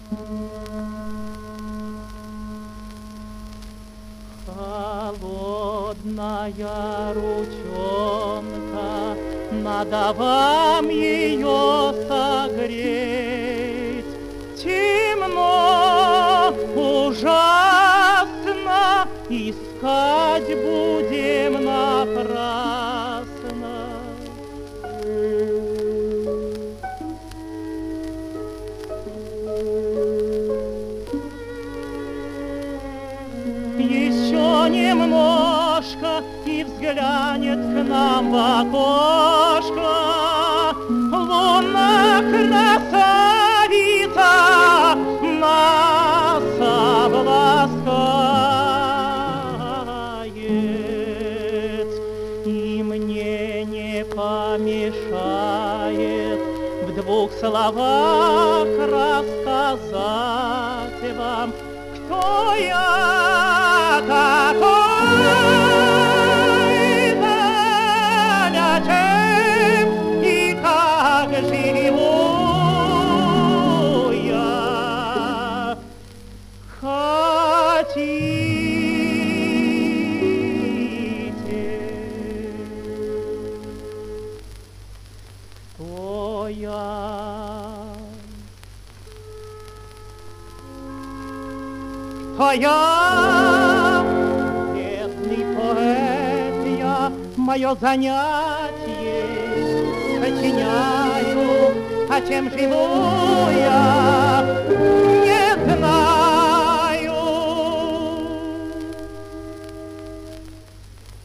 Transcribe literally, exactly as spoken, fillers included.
Холодная ручонка, надо вам ее согреть. Темно, ужасно, искать будем напрасно. Еще немножко и взглянет к нам в окошко лунная красавица, нас обласкает, и мне не помешает в двух словах рассказать вам, кто я такой, зачем и как живу я. Хотите, кто я? А я, бедный поэт, я, мое занятие сочиняю, а чем живу я, не знаю.